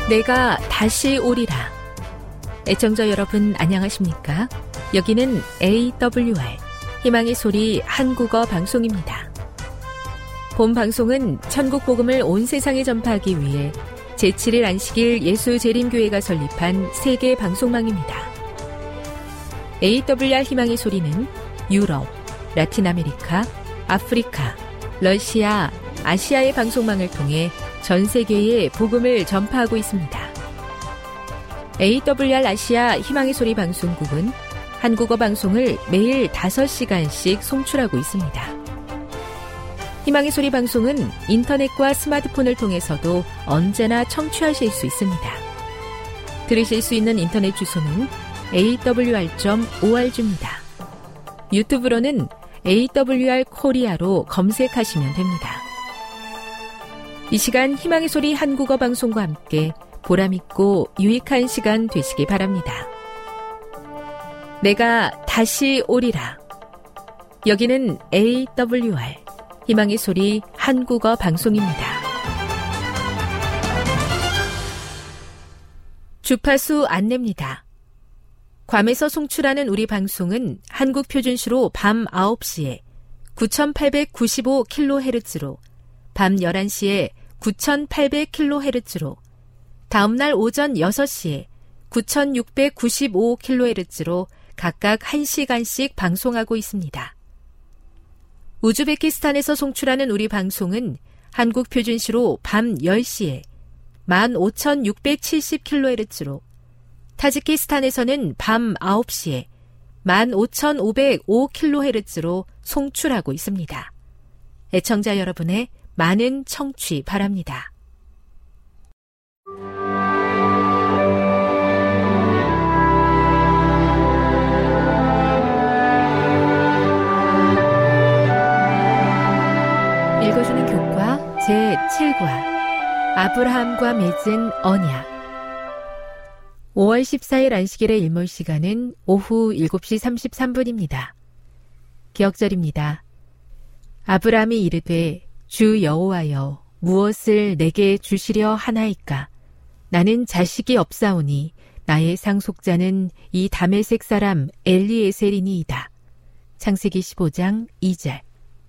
내가 다시 오리라. 애청자 여러분 안녕하십니까? 여기는 AWR 희망의 소리 한국어 방송입니다. 본 방송은 천국 복음을 온 세상에 전파하기 위해 제7일 안식일 예수재림교회가 설립한 세계 방송망입니다. AWR 희망의 소리는 유럽, 라틴 아메리카, 아프리카, 러시아, 아시아의 방송망을 통해 전 세계에 복음을 전파하고 있습니다. AWR 아시아 희망의 소리 방송국은 한국어 방송을 매일 5시간씩 송출하고 있습니다. 희망의 소리 방송은 인터넷과 스마트폰을 통해서도 언제나 청취하실 수 있습니다. 들으실 수 있는 인터넷 주소는 awr.org입니다. 유튜브로는 AWR 코리아로 검색하시면 됩니다. 이 시간 희망의 소리 한국어 방송과 함께 보람있고 유익한 시간 되시기 바랍니다. 내가 다시 오리라. 여기는 AWR 희망의 소리 한국어 방송입니다. 주파수 안내입니다. 괌에서 송출하는 우리 방송은 한국 표준시로 밤 9시에 9895kHz로 밤 11시에 9800kHz로 다음날 오전 6시에 9695kHz로 각각 1시간씩 방송하고 있습니다. 우즈베키스탄에서 송출하는 우리 방송은 한국 표준시로 밤 10시에 15670kHz로 타지키스탄에서는 밤 9시에 15505kHz로 송출하고 있습니다. 애청자 여러분의 많은 청취 바랍니다. 읽어주는 교과 제7과 아브라함과 맺은 언약. 5월 14일 안식일의 일몰 시간은 오후 7시 33분입니다. 기억절입니다. 아브라함이 이르되 주 여호와여 무엇을 내게 주시려 하나이까? 나는 자식이 없사오니 나의 상속자는 이 다메섹 사람 엘리에셀이니이다. 창세기 15장 2절.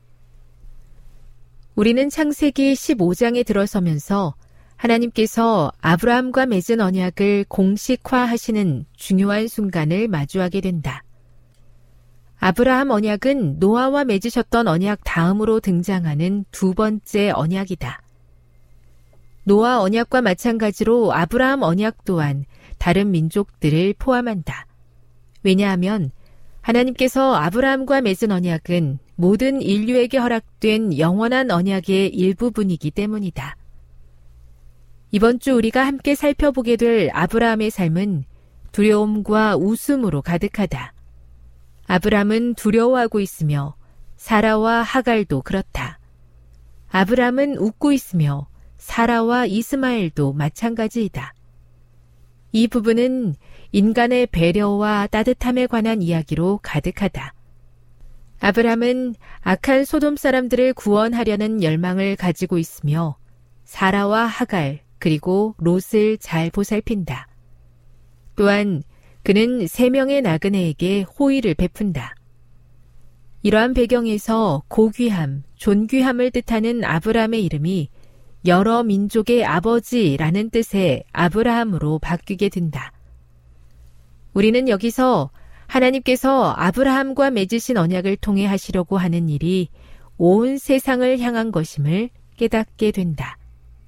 우리는 창세기 15장에 들어서면서 하나님께서 아브라함과 맺은 언약을 공식화하시는 중요한 순간을 마주하게 된다. 아브라함 언약은 노아와 맺으셨던 언약 다음으로 등장하는 두 번째 언약이다. 노아 언약과 마찬가지로 아브라함 언약 또한 다른 민족들을 포함한다. 왜냐하면 하나님께서 아브라함과 맺은 언약은 모든 인류에게 허락된 영원한 언약의 일부분이기 때문이다. 이번 주 우리가 함께 살펴보게 될 아브라함의 삶은 두려움과 웃음으로 가득하다. 아브라함은 두려워하고 있으며 사라와 하갈도 그렇다. 아브라함은 웃고 있으며 사라와 이스마엘도 마찬가지이다. 이 부분은 인간의 배려와 따뜻함에 관한 이야기로 가득하다. 아브라함은 악한 소돔 사람들을 구원하려는 열망을 가지고 있으며 사라와 하갈 그리고 롯을 잘 보살핀다. 또한 그는 3명의 나그네에게 호의를 베푼다. 이러한 배경에서 고귀함, 존귀함을 뜻하는 아브라함의 이름이 여러 민족의 아버지라는 뜻의 아브라함으로 바뀌게 된다. 우리는 여기서 하나님께서 아브라함과 맺으신 언약을 통해 하시려고 하는 일이 온 세상을 향한 것임을 깨닫게 된다.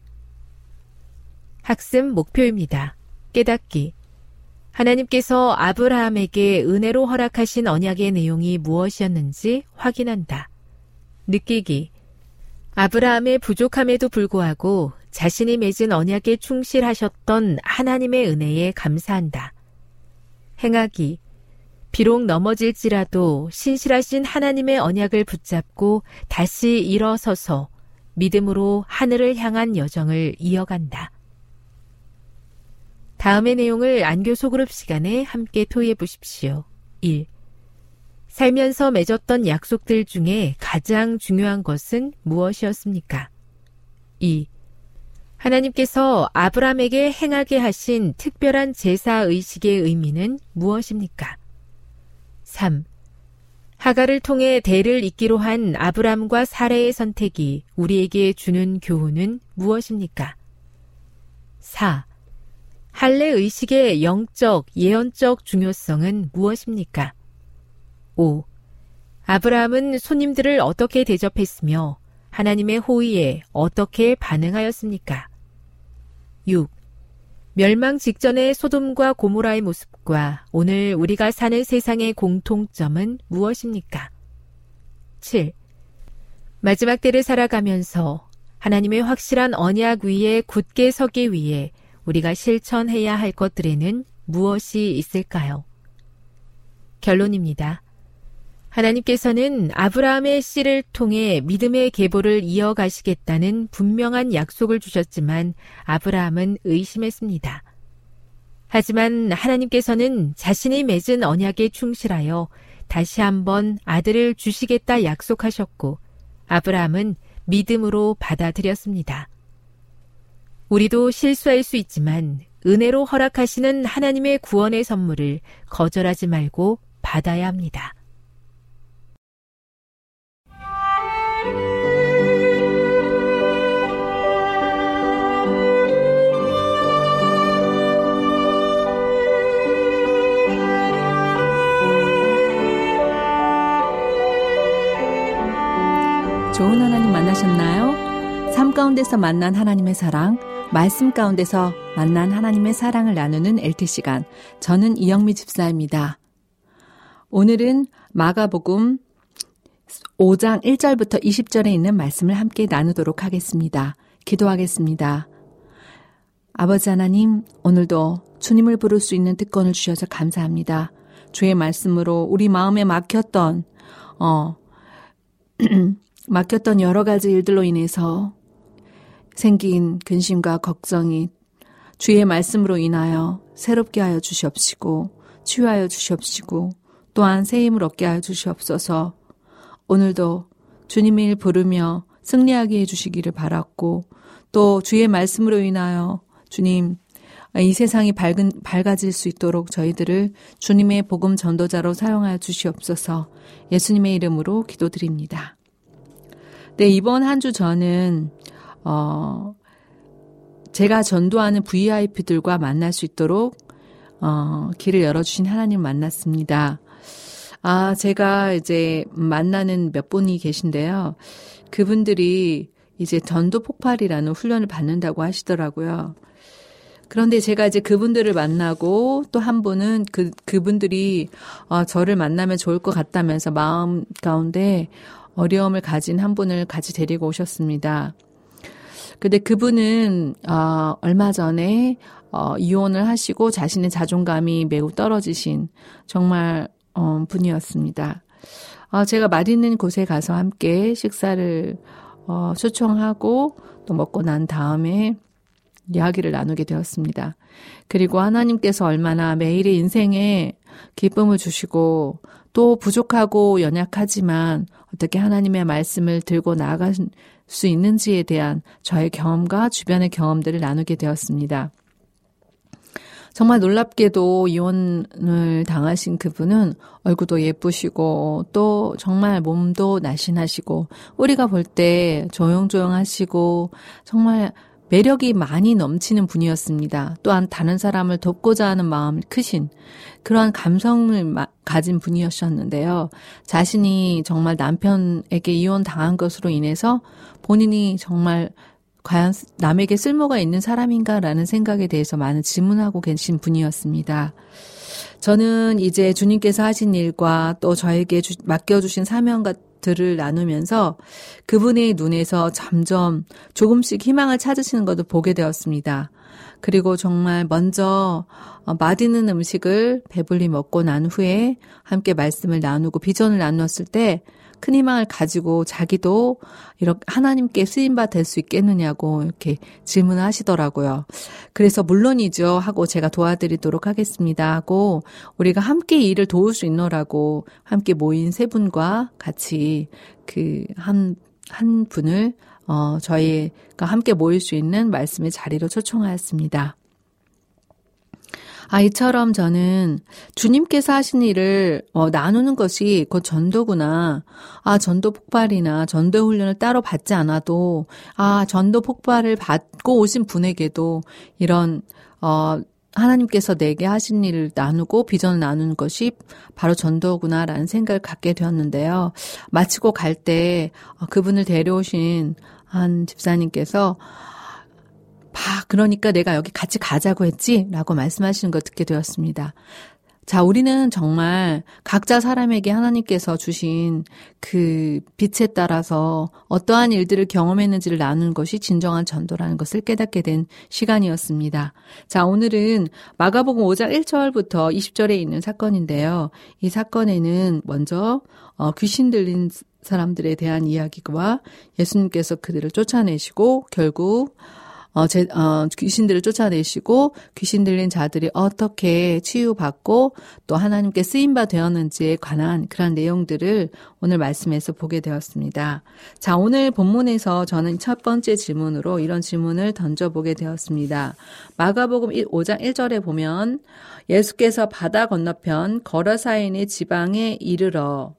학습 목표입니다. 깨닫기. 하나님께서 아브라함에게 은혜로 허락하신 언약의 내용이 무엇이었는지 확인한다. 느끼기. 아브라함의 부족함에도 불구하고 자신이 맺은 언약에 충실하셨던 하나님의 은혜에 감사한다. 행하기. 비록 넘어질지라도 신실하신 하나님의 언약을 붙잡고 다시 일어서서 믿음으로 하늘을 향한 여정을 이어간다. 다음의 내용을 안교 소그룹 시간에 함께 토의해 보십시오. 1. 살면서 맺었던 약속들 중에 가장 중요한 것은 무엇이었습니까? 2. 하나님께서 아브라함에게 행하게 하신 특별한 제사 의식의 의미는 무엇입니까? 3. 하갈을 통해 대를 잇기로 한 아브라함과 사레의 선택이 우리에게 주는 교훈은 무엇입니까? 4. 할례 의식의 영적, 예언적 중요성은 무엇입니까? 5. 아브라함은 손님들을 어떻게 대접했으며 하나님의 호의에 어떻게 반응하였습니까? 6. 멸망 직전의 소돔과 고모라의 모습과 오늘 우리가 사는 세상의 공통점은 무엇입니까? 7. 마지막 때를 살아가면서 하나님의 확실한 언약 위에 굳게 서기 위해 우리가 실천해야 할 것들에는 무엇이 있을까요? 결론입니다. 하나님께서는 아브라함의 씨를 통해 믿음의 계보를 이어가시겠다는 분명한 약속을 주셨지만 아브라함은 의심했습니다. 하지만 하나님께서는 자신이 맺은 언약에 충실하여 다시 한번 아들을 주시겠다 약속하셨고 아브라함은 믿음으로 받아들였습니다. 우리도 실수할 수 있지만 은혜로 허락하시는 하나님의 구원의 선물을 거절하지 말고 받아야 합니다. 좋은 하나님 만나셨나요? 삶 가운데서 만난 하나님의 사랑, 말씀 가운데서 만난 하나님의 사랑을 나누는 LT 시간. 저는 이영미 집사입니다. 오늘은 마가복음 5장 1절부터 20절에 있는 말씀을 함께 나누도록 하겠습니다. 기도하겠습니다. 아버지 하나님, 오늘도 주님을 부를 수 있는 특권을 주셔서 감사합니다. 주의 말씀으로 우리 마음에 막혔던 여러 가지 일들로 인해서 생긴 근심과 걱정이 주의 말씀으로 인하여 새롭게 하여 주시옵시고 치유하여 주시옵시고 또한 새 힘을 얻게 하여 주시옵소서. 오늘도 주님을 부르며 승리하게 해주시기를 바랐고 또 주의 말씀으로 인하여 주님 이 세상이 밝아질 수 있도록 저희들을 주님의 복음 전도자로 사용하여 주시옵소서. 예수님의 이름으로 기도드립니다. 네, 이번 한 주 저는 제가 전도하는 VIP들과 만날 수 있도록 길을 열어주신 하나님 만났습니다. 제가 이제 만나는 몇 분이 계신데요. 그분들이 이제 전도 폭발이라는 훈련을 받는다고 하시더라고요. 그런데 제가 이제 그분들을 만나고 또 한 분은 그분들이 저를 만나면 좋을 것 같다면서 마음 가운데 어려움을 가진 한 분을 같이 데리고 오셨습니다. 근데 그분은 얼마 전에 이혼을 하시고 자신의 자존감이 매우 떨어지신 정말 분이었습니다. 제가 맛있는 곳에 가서 함께 식사를 초청하고 또 먹고 난 다음에 이야기를 나누게 되었습니다. 그리고 하나님께서 얼마나 매일의 인생에 기쁨을 주시고 또 부족하고 연약하지만 어떻게 하나님의 말씀을 들고 나아갈 수 있는지에 대한 저의 경험과 주변의 경험들을 나누게 되었습니다. 정말 놀랍게도 이혼을 당하신 그분은 얼굴도 예쁘시고 또 정말 몸도 날씬하시고 우리가 볼 때 조용조용하시고 정말 매력이 많이 넘치는 분이었습니다. 또한 다른 사람을 돕고자 하는 마음이 크신 그러한 감성을 가진 분이셨는데요. 자신이 정말 남편에게 이혼당한 것으로 인해서 본인이 정말 과연 남에게 쓸모가 있는 사람인가라는 생각에 대해서 많은 질문하고 계신 분이었습니다. 저는 이제 주님께서 하신 일과 또 저에게 맡겨주신 사명들을 나누면서 그분의 눈에서 점점 조금씩 희망을 찾으시는 것을 보게 되었습니다. 그리고 정말 먼저 맛있는 음식을 배불리 먹고 난 후에 함께 말씀을 나누고 비전을 나누었을 때 큰 희망을 가지고 자기도 이렇게 하나님께 쓰임받아 될 수 있겠느냐고 이렇게 질문을 하시더라고요. 그래서 물론이죠 하고 제가 도와드리도록 하겠습니다 하고 우리가 함께 일을 도울 수 있노라고 함께 모인 세 분과 같이 그 한 분을 저희가 함께 모일 수 있는 말씀의 자리로 초청하였습니다. 이처럼 저는 주님께서 하신 일을 나누는 것이 곧 전도구나. 전도 폭발이나 전도 훈련을 따로 받지 않아도 전도 폭발을 받고 오신 분에게도 이런 하나님께서 내게 하신 일을 나누고 비전을 나누는 것이 바로 전도구나라는 생각을 갖게 되었는데요. 마치고 갈 때 그분을 데려오신 한 집사님께서 그러니까 내가 여기 같이 가자고 했지? 라고 말씀하시는 걸 듣게 되었습니다. 자, 우리는 정말 각자 사람에게 하나님께서 주신 그 빛에 따라서 어떠한 일들을 경험했는지를 나누는 것이 진정한 전도라는 것을 깨닫게 된 시간이었습니다. 자, 오늘은 마가복음 5장 1절부터 20절에 있는 사건인데요. 이 사건에는 먼저 귀신 들린 사람들에 대한 이야기와 예수님께서 그들을 쫓아내시고 결국 귀신들을 쫓아내시고 귀신 들린 자들이 어떻게 치유받고 또 하나님께 쓰임바 되었는지에 관한 그런 내용들을 오늘 말씀에서 보게 되었습니다. 자, 오늘 본문에서 저는 첫 번째 질문으로 이런 질문을 던져보게 되었습니다. 마가복음 5장 1절에 보면 예수께서 바다 건너편 거라사인의 지방에 이르러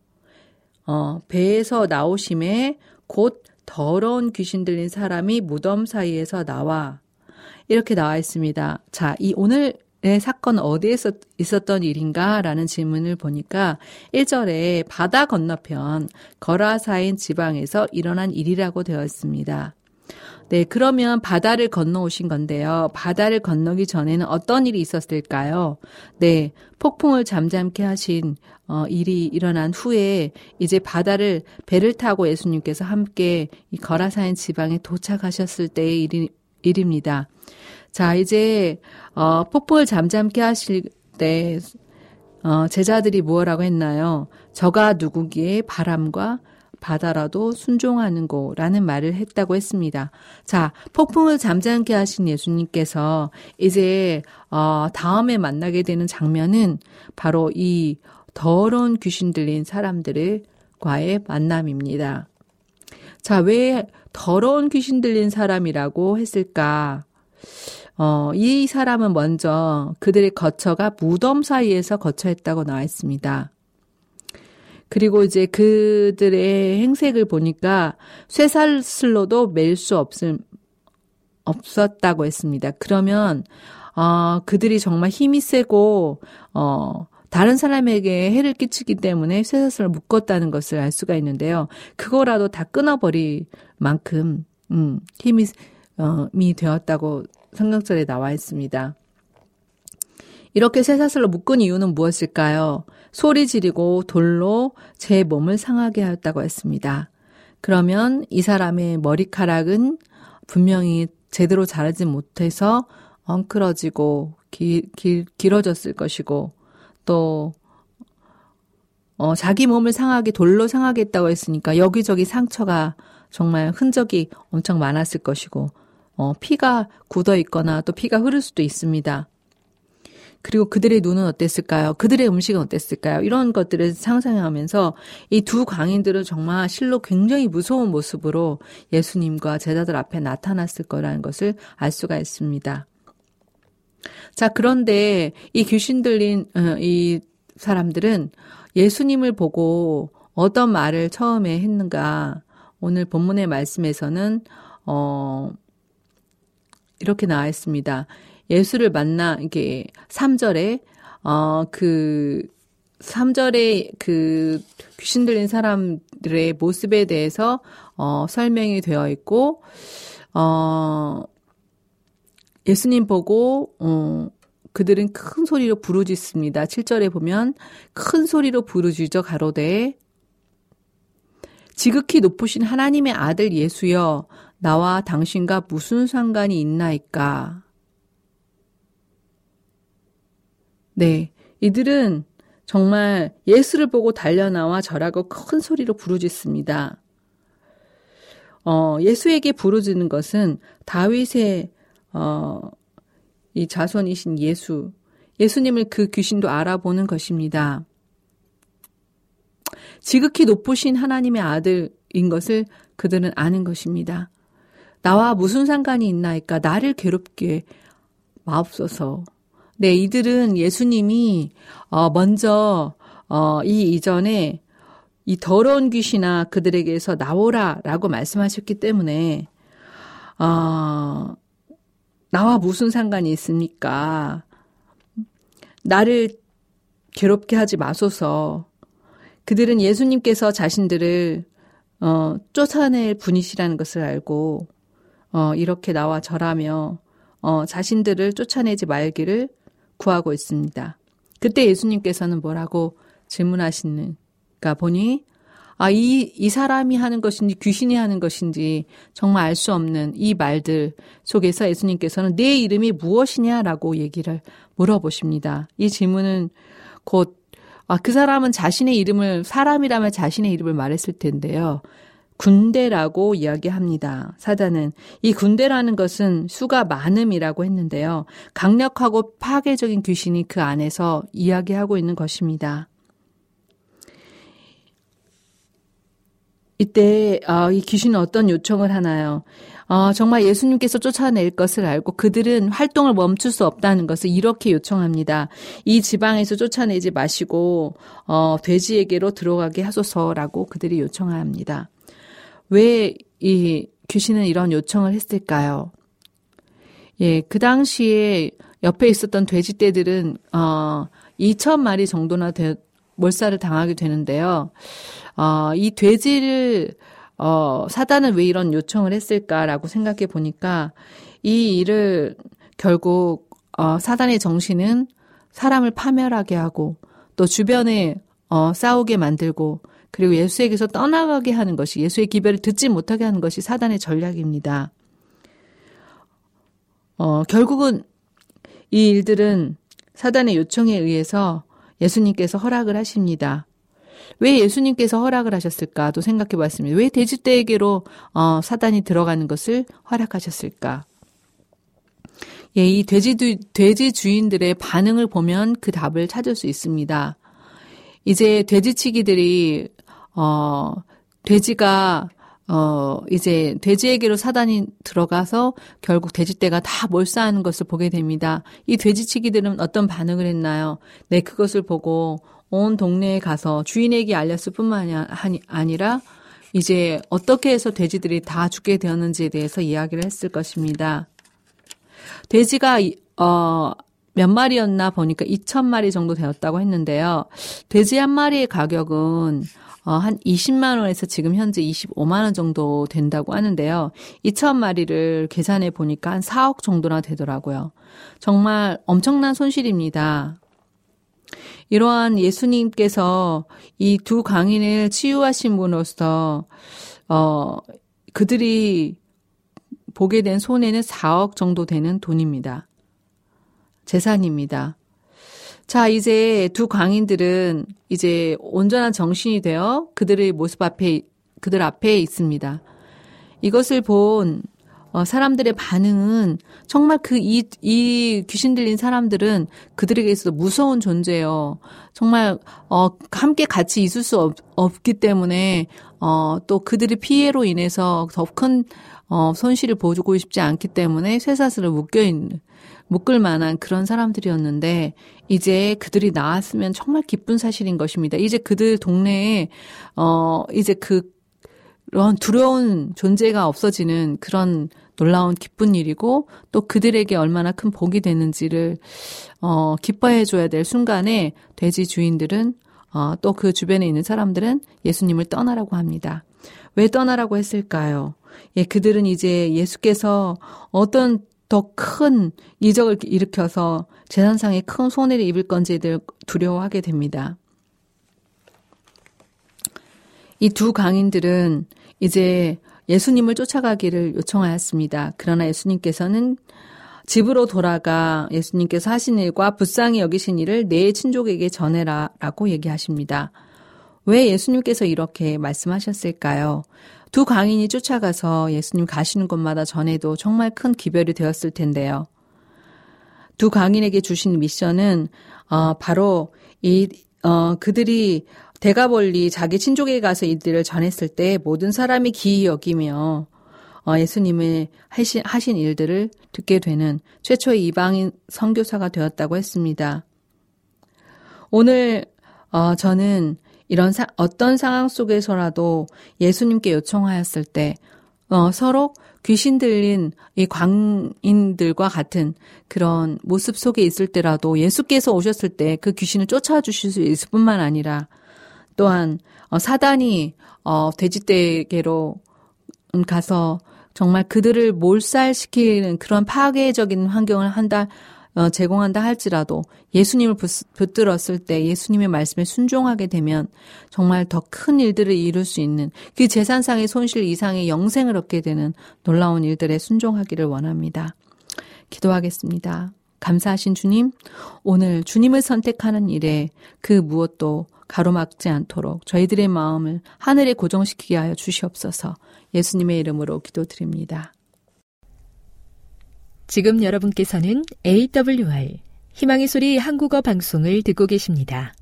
배에서 나오심에 곧 더러운 귀신 들린 사람이 무덤 사이에서 나와 이렇게 나와 있습니다. 자, 이 오늘의 사건은 어디에서 있었던 일인가라는 질문을 보니까 1절에 바다 건너편 거라사인 지방에서 일어난 일이라고 되어 있습니다. 네, 그러면 바다를 건너오신 건데요. 바다를 건너기 전에는 어떤 일이 있었을까요? 네, 폭풍을 잠잠케 하신 일이 일어난 후에 이제 배를 타고 예수님께서 함께 이 거라사인 지방에 도착하셨을 때의 일입니다. 자, 이제 폭풍을 잠잠케 하실 때 제자들이 무엇라고 했나요? 저가 누구기에 바람과 바다라도 순종하는 거라는 말을 했다고 했습니다. 자, 폭풍을 잠잠케 하신 예수님께서 이제 다음에 만나게 되는 장면은 바로 이 더러운 귀신 들린 사람들과의 만남입니다. 자, 왜 더러운 귀신 들린 사람이라고 했을까? 이 사람은 먼저 그들의 거처가 무덤 사이에서 거처했다고 나와 있습니다. 그리고 이제 그들의 행색을 보니까 쇠사슬로도 맬 수 없었다고 했습니다. 그러면 그들이 정말 힘이 세고 다른 사람에게 해를 끼치기 때문에 쇠사슬을 묶었다는 것을 알 수가 있는데요. 그거라도 다 끊어버릴 만큼 힘이 되었다고 성경절에 나와 있습니다. 이렇게 쇠사슬로 묶은 이유는 무엇일까요? 소리 지르고 돌로 제 몸을 상하게 하였다고 했습니다. 그러면 이 사람의 머리카락은 분명히 제대로 자라지 못해서 엉클어지고 길어졌을 것이고 또 자기 몸을 돌로 상하게 했다고 했으니까 여기저기 상처가 정말 흔적이 엄청 많았을 것이고 피가 굳어 있거나 또 피가 흐를 수도 있습니다. 그리고 그들의 눈은 어땠을까요? 그들의 음식은 어땠을까요? 이런 것들을 상상하면서 이 두 광인들은 정말 실로 굉장히 무서운 모습으로 예수님과 제자들 앞에 나타났을 거라는 것을 알 수가 있습니다. 자, 그런데 이 귀신 들린 이 사람들은 예수님을 보고 어떤 말을 처음에 했는가? 오늘 본문의 말씀에서는 이렇게 나와 있습니다. 예수를 만나 이게 3절에 3절에 그 귀신 들린 사람들의 모습에 대해서 설명이 되어 있고 예수님 보고 그들은 큰 소리로 부르짖습니다. 7절에 보면 큰 소리로 부르짖어 가로되 지극히 높으신 하나님의 아들 예수여 나와 당신과 무슨 상관이 있나이까. 네, 이들은 정말 예수를 보고 달려나와 절하고 큰 소리로 부르짖습니다. 예수에게 부르짖는 것은 다윗의 이 자손이신 예수님을 그 귀신도 알아보는 것입니다. 지극히 높으신 하나님의 아들인 것을 그들은 아는 것입니다. 나와 무슨 상관이 있나이까 나를 괴롭게 마옵소서. 네, 이들은 예수님이 먼저 이 이전에 이 더러운 귀신아 그들에게서 나오라라고 말씀하셨기 때문에 나와 무슨 상관이 있습니까? 나를 괴롭게 하지 마소서. 그들은 예수님께서 자신들을 쫓아낼 분이시라는 것을 알고 이렇게 나와 절하며 자신들을 쫓아내지 말기를 구하고 있습니다. 그때 예수님께서는 뭐라고 질문하시는가 보니 이 사람이 하는 것인지 귀신이 하는 것인지 정말 알 수 없는 이 말들 속에서 예수님께서는 내 이름이 무엇이냐라고 얘기를 물어보십니다. 이 질문은 곧 그 사람은 자신의 이름을 사람이라면 자신의 이름을 말했을 텐데요. 군대라고 이야기합니다. 사단은 이 군대라는 것은 수가 많음이라고 했는데요. 강력하고 파괴적인 귀신이 그 안에서 이야기하고 있는 것입니다. 이때 이 귀신은 어떤 요청을 하나요? 정말 예수님께서 쫓아낼 것을 알고 그들은 활동을 멈출 수 없다는 것을 이렇게 요청합니다. 이 지방에서 쫓아내지 마시고 돼지에게로 들어가게 하소서라고 그들이 요청합니다. 왜 이 귀신은 이런 요청을 했을까요? 예, 그 당시에 옆에 있었던 돼지떼들은 2,000마리 정도나 몰살을 당하게 되는데요. 이 돼지를 사단은 왜 이런 요청을 했을까라고 생각해 보니까 이 일을 결국 사단의 정신은 사람을 파멸하게 하고 또 주변에 싸우게 만들고 그리고 예수에게서 떠나가게 하는 것이 예수의 기별을 듣지 못하게 하는 것이 사단의 전략입니다. 결국은 이 일들은 사단의 요청에 의해서 예수님께서 허락을 하십니다. 왜 예수님께서 허락을 하셨을까도 생각해 봤습니다. 왜 돼지떼에게로 사단이 들어가는 것을 허락하셨을까? 예, 이 돼지 주인들의 반응을 보면 그 답을 찾을 수 있습니다. 이제 돼지치기들이 돼지가 이제 돼지에게로 사단이 들어가서 결국 돼지떼가 다 몰사하는 것을 보게 됩니다. 이 돼지치기들은 어떤 반응을 했나요? 네, 그것을 보고 온 동네에 가서 주인에게 알렸을 뿐만 아니라 이제 어떻게 해서 돼지들이 다 죽게 되었는지에 대해서 이야기를 했을 것입니다. 돼지가 몇 마리였나 보니까 2,000마리 정도 되었다고 했는데요. 돼지 한 마리의 가격은 한 20만 원에서 지금 현재 25만 원 정도 된다고 하는데요. 2,000마리를 계산해 보니까 한 4억 정도나 되더라고요. 정말 엄청난 손실입니다. 이러한 예수님께서 이 두 강인을 치유하신 분으로서 그들이 보게 된 손해는 4억 정도 되는 돈입니다. 재산입니다. 자, 이제 두 광인들은 이제 온전한 정신이 되어 그들 앞에 있습니다. 이것을 본 사람들의 반응은 정말 이 귀신 들린 사람들은 그들에게 있어서 무서운 존재예요. 정말 함께 같이 있을 수 없기 때문에 또 그들의 피해로 인해서 더 큰 손실을 보고 싶지 않기 때문에 쇠사슬을 묶을 만한 그런 사람들이었는데 이제 그들이 나왔으면 정말 기쁜 사실인 것입니다. 이제 그들 동네에 이제 그런 두려운 존재가 없어지는 그런 놀라운 기쁜 일이고 또 그들에게 얼마나 큰 복이 되는지를 기뻐해 줘야 될 순간에 돼지 주인들은 또 그 주변에 있는 사람들은 예수님을 떠나라고 합니다. 왜 떠나라고 했을까요? 예, 그들은 이제 예수께서 어떤 더 큰 이적을 일으켜서 재산상에 큰 손해를 입을 건지에 두려워하게 됩니다. 이 두 강인들은 이제 예수님을 쫓아가기를 요청하였습니다. 그러나 예수님께서는 집으로 돌아가 예수님께서 하신 일과 불쌍히 여기신 일을 내 친족에게 전해라라고 얘기하십니다. 왜 예수님께서 이렇게 말씀하셨을까요? 두 강인이 쫓아가서 예수님 가시는 곳마다 전해도 정말 큰 기별이 되었을 텐데요. 두 강인에게 주신 미션은 바로 그들이 대가벌리 자기 친족에게 가서 이들을 전했을 때 모든 사람이 기이 여기며 예수님의 하신 일들을 듣게 되는 최초의 이방인 선교사가 되었다고 했습니다. 오늘 저는 이런 어떤 상황 속에서라도 예수님께 요청하였을 때 서로 귀신 들린 이 광인들과 같은 그런 모습 속에 있을 때라도 예수께서 오셨을 때 그 귀신을 쫓아주실 수 있을 뿐만 아니라 또한 사단이 돼지떼개로 가서 정말 그들을 몰살시키는 그런 파괴적인 환경을 제공한다 할지라도 예수님을 붙들었을 때 예수님의 말씀에 순종하게 되면 정말 더 큰 일들을 이룰 수 있는 그 재산상의 손실 이상의 영생을 얻게 되는 놀라운 일들에 순종하기를 원합니다. 기도하겠습니다. 감사하신 주님, 오늘 주님을 선택하는 일에 그 무엇도 가로막지 않도록 저희들의 마음을 하늘에 고정시키게 하여 주시옵소서. 예수님의 이름으로 기도드립니다. 지금 여러분께서는 AWR 희망의 소리 한국어 방송을 듣고 계십니다.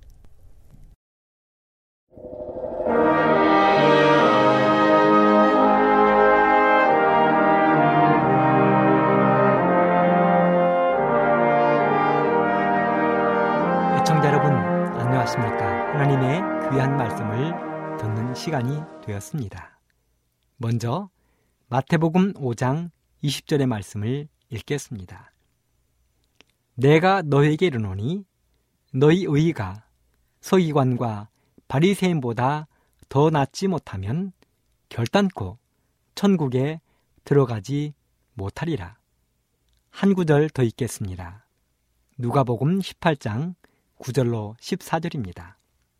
애청자 여러분, 안녕하십니까? 하나님의 귀한 말씀을 듣는 시간이 되었습니다. 먼저 마태복음 5장 20절의 말씀을 읽겠습니다. 내가 너에게 이르노니 너희 의가 서기관과 바리새인보다 더 낫지 못하면 결단코 천국에 들어가지 못하리라. 한 구절 더 읽겠습니다. 누가복음 18장 9절로 14절입니다.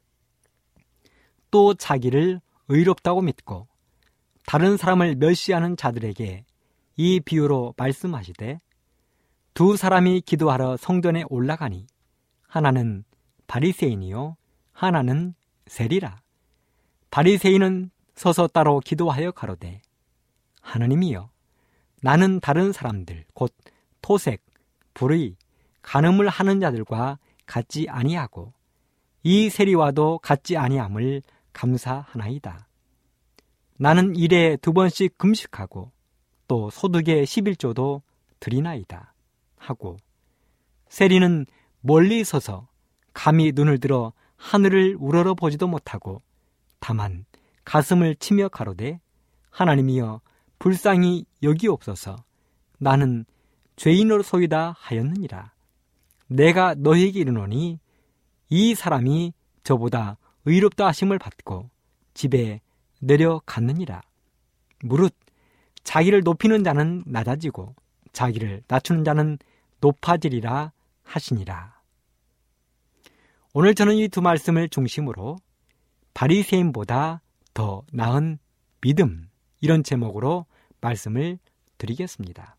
또 자기를 의롭다고 믿고 다른 사람을 멸시하는 자들에게 이 비유로 말씀하시되 두 사람이 기도하러 성전에 올라가니 하나는 바리새인이요 하나는 세리라. 바리새인은 서서 따로 기도하여 가로되 하나님이여 나는 다른 사람들 곧 토색, 불의, 간음을 하는 자들과 같지 아니하고 이 세리와도 같지 아니함을 감사하나이다. 나는 일에 2번씩 금식하고 또 소득의 11조도 드리나이다 하고 세리는 멀리 서서 감히 눈을 들어 하늘을 우러러 보지도 못하고 다만 가슴을 치며 가로되 하나님이여 불쌍히 여기옵소서. 나는 죄인으로소이다 하였느니라. 내가 너희에게 이르노니 이 사람이 저보다 의롭다 하심을 받고 집에 내려갔느니라. 무릇 자기를 높이는 자는 낮아지고 자기를 낮추는 자는 높아지리라 하시니라. 오늘 저는 이 두 말씀을 중심으로 바리새인보다 더 나은 믿음, 이런 제목으로 말씀을 드리겠습니다.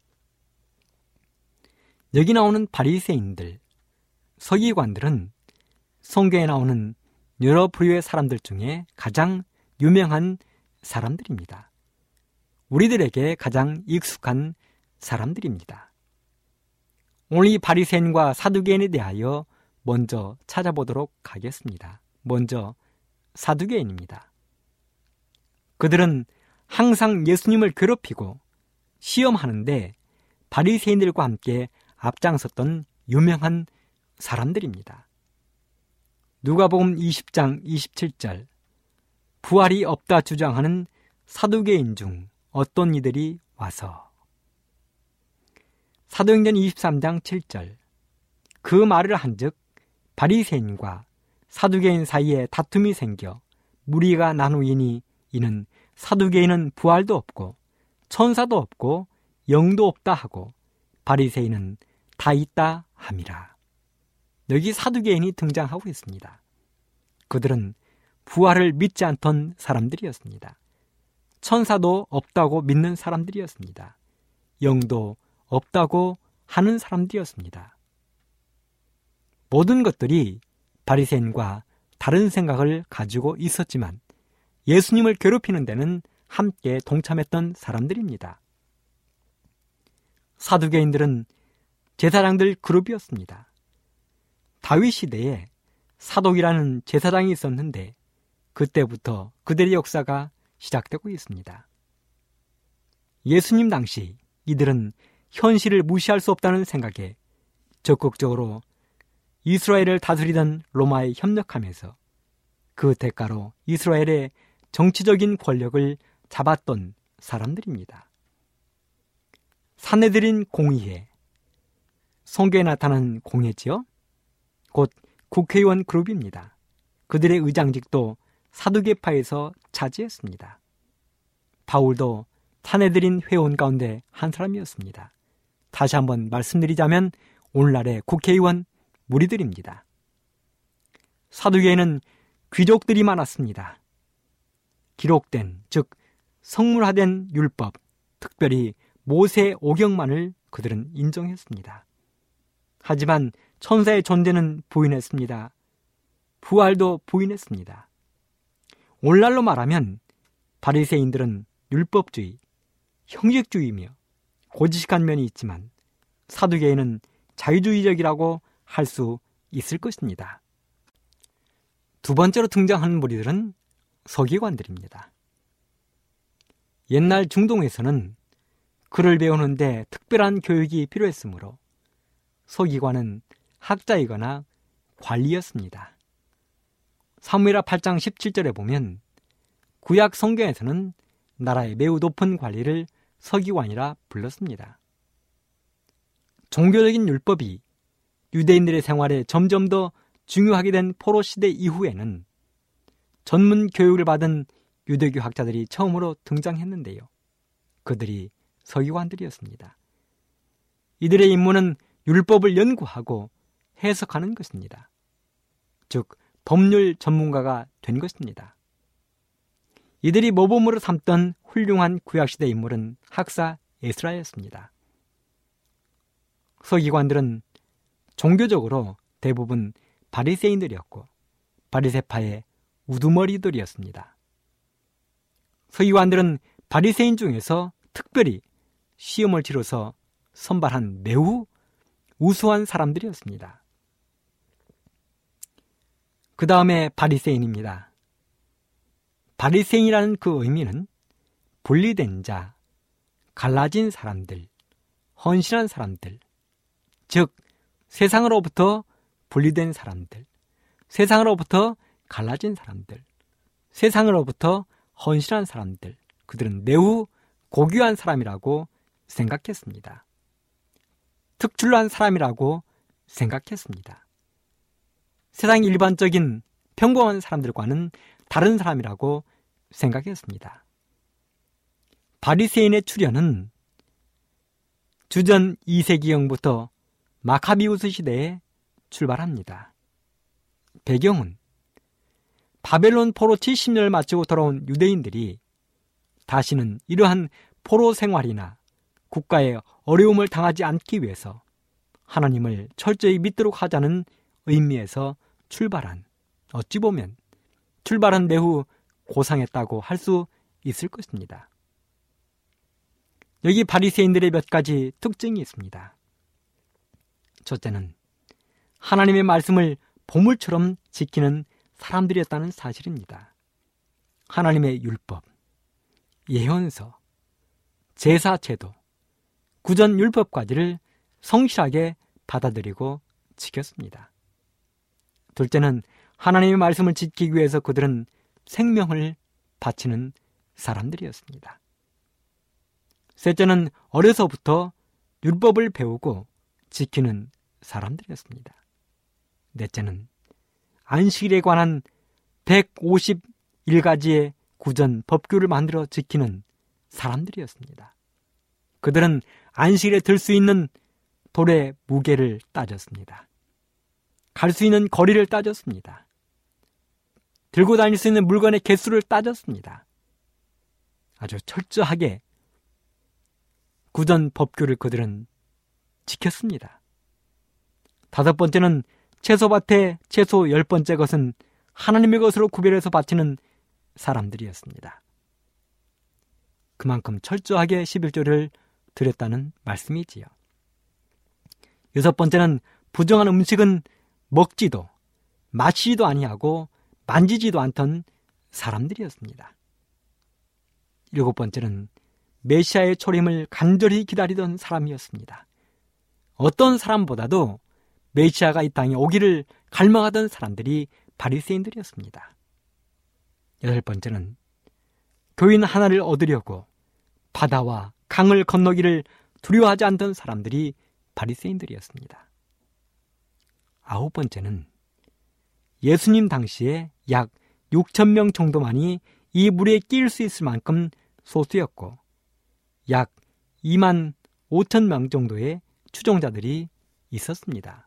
여기 나오는 바리새인들, 서기관들은 성경에 나오는 여러 부류의 사람들 중에 가장 유명한 사람들입니다. 우리들에게 가장 익숙한 사람들입니다. 오늘 이 바리새인과 사두개인에 대하여 먼저 찾아보도록 하겠습니다. 먼저 사두개인입니다. 그들은 항상 예수님을 괴롭히고 시험하는데 바리새인들과 함께 앞장섰던 유명한 사람들입니다. 누가복음 20장 27절, 부활이 없다 주장하는 사두개인 중 어떤 이들이 와서, 사도행전 23장 7절, 그 말을 한즉 바리새인과 사두개인 사이에 다툼이 생겨 무리가 나누이니 이는 사두개인은 부활도 없고 천사도 없고 영도 없다 하고 바리새인은 다 있다 함이라. 여기 사두개인이 등장하고 있습니다. 그들은 부활을 믿지 않던 사람들이었습니다. 천사도 없다고 믿는 사람들이었습니다. 영도 없다고 하는 사람들이었습니다. 모든 것들이 바리새인과 다른 생각을 가지고 있었지만 예수님을 괴롭히는 데는 함께 동참했던 사람들입니다. 사두개인들은 제사장들 그룹이었습니다. 다윗 시대에 사독이라는 제사장이 있었는데 그때부터 그들의 역사가 시작되고 있습니다. 예수님 당시 이들은 현실을 무시할 수 없다는 생각에 적극적으로 이스라엘을 다스리던 로마에 협력하면서 그 대가로 이스라엘의 정치적인 권력을 잡았던 사람들입니다. 사내들인 공의회, 성경에 나타난 공회지요. 곧 국회의원 그룹입니다. 그들의 의장직도 사두개파에서 차지했습니다. 바울도 사내들인 회원 가운데 한 사람이었습니다. 다시 한번 말씀드리자면 오늘날의 국회의원 무리들입니다. 사두개에는 귀족들이 많았습니다. 기록된, 즉 성물화된 율법, 특별히 모세 오경만을 그들은 인정했습니다. 하지만 천사의 존재는 부인했습니다. 부활도 부인했습니다. 오늘날로 말하면 바리새인들은 율법주의, 형식주의이며 고지식한 면이 있지만 사두개인은 자유주의적이라고 할 수 있을 것입니다. 두 번째로 등장하는 무리들은 서기관들입니다. 옛날 중동에서는 글을 배우는데 특별한 교육이 필요했으므로 서기관은 학자이거나 관리였습니다. 사무엘하 8장 17절에 보면 구약 성경에서는 나라의 매우 높은 관리를 서기관이라 불렀습니다. 종교적인 율법이 유대인들의 생활에 점점 더 중요하게 된 포로 시대 이후에는 전문 교육을 받은 유대교 학자들이 처음으로 등장했는데요. 그들이 서기관들이었습니다. 이들의 임무는 율법을 연구하고 해석하는 것입니다. 즉 법률 전문가가 된 것입니다. 이들이 모범으로 삼던 훌륭한 구약시대 인물은 학사 에스라였습니다. 서기관들은 종교적으로 대부분 바리새인들이었고 바리새파의 우두머리들이었습니다. 서기관들은 바리새인 중에서 특별히 시험을 치러서 선발한 매우 우수한 사람들이었습니다. 그 다음에 바리새인입니다. 바리새인이라는 그 의미는 분리된 자, 갈라진 사람들, 헌신한 사람들, 즉 세상으로부터 분리된 사람들, 세상으로부터 갈라진 사람들, 세상으로부터 헌신한 사람들, 그들은 매우 고귀한 사람이라고 생각했습니다. 특출난 사람이라고 생각했습니다. 세상 일반적인 평범한 사람들과는 다른 사람이라고 생각했습니다. 바리새인의 출현은 주전 2세기경부터 마카비우스 시대에 출발합니다. 배경은 바벨론 포로 70년을 마치고 돌아온 유대인들이 다시는 이러한 포로 생활이나 국가의 어려움을 당하지 않기 위해서 하나님을 철저히 믿도록 하자는 의미에서 출발한, 어찌 보면 출발은 매우 고상했다고 할 수 있을 것입니다. 여기 바리새인들의 몇 가지 특징이 있습니다. 첫째는 하나님의 말씀을 보물처럼 지키는 사람들이었다는 사실입니다. 하나님의 율법, 예언서, 제사 제도, 구전 율법까지를 성실하게 받아들이고 지켰습니다. 둘째는 하나님의 말씀을 지키기 위해서 그들은 생명을 바치는 사람들이었습니다. 셋째는 어려서부터 율법을 배우고 지키는 사람들이었습니다. 넷째는 안식일에 관한 151가지의 구전 법규를 만들어 지키는 사람들이었습니다. 그들은 안식일에 들 수 있는 돌의 무게를 따졌습니다. 갈 수 있는 거리를 따졌습니다. 들고 다닐 수 있는 물건의 개수를 따졌습니다. 아주 철저하게 구전 법규를 그들은 지켰습니다. 다섯 번째는 채소밭에 채소 10번째 것은 하나님의 것으로 구별해서 바치는 사람들이었습니다. 그만큼 철저하게 11조를 드렸다는 말씀이지요. 여섯 번째는 부정한 음식은 먹지도 마시지도 아니하고 만지지도 않던 사람들이었습니다. 일곱 번째는 메시아의 초림을 간절히 기다리던 사람이었습니다. 어떤 사람보다도 메시아가 이 땅에 오기를 갈망하던 사람들이 바리새인들이었습니다. 8번째는 교인 하나를 얻으려고 바다와 강을 건너기를 두려워하지 않던 사람들이 바리새인들이었습니다. 9번째는 예수님 당시에 약 6,000명 정도만이 이 물에 끼일 수 있을 만큼 소수였고 약 25,000명 정도의 추종자들이 있었습니다.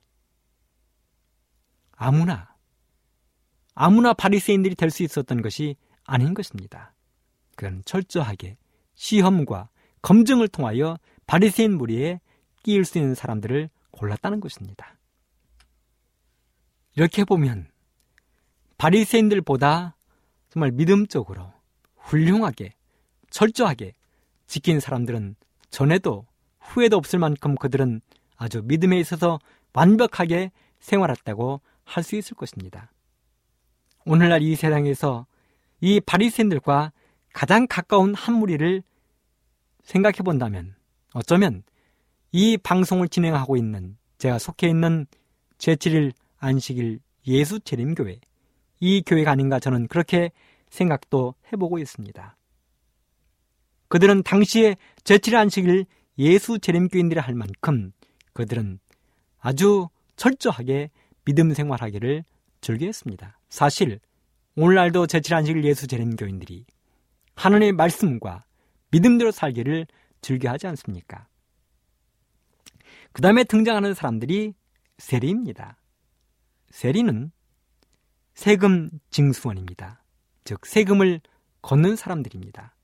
아무나 바리새인들이 될 수 있었던 것이 아닌 것입니다. 그건 철저하게 시험과 검증을 통하여 바리새인 무리에 끼일 수 있는 사람들을 골랐다는 것입니다. 이렇게 보면 바리새인들보다 정말 믿음적으로 훌륭하게 철저하게 지킨 사람들은 전에도 후에도 없을 만큼 그들은 아주 믿음에 있어서 완벽하게 생활했다고 할 수 있을 것입니다. 오늘날 이 세상에서 이 바리새인들과 가장 가까운 한 무리를 생각해 본다면 어쩌면 이 방송을 진행하고 있는 제가 속해 있는 제7일 안식일 예수 재림교회, 이 교회가 아닌가 저는 그렇게 생각도 해보고 있습니다. 그들은 당시에 제7일 안식일 예수 재림교인들이 할 만큼 그들은 아주 철저하게 믿음 생활하기를 즐겨했습니다. 사실 오늘날도 제7일 안식일 예수 재림교인들이 하나님의 말씀과 믿음대로 살기를 즐겨하지 않습니까? 그 다음에 등장하는 사람들이 세리입니다. 세리는 세금 징수원입니다. 즉 세금을 걷는 사람들입니다.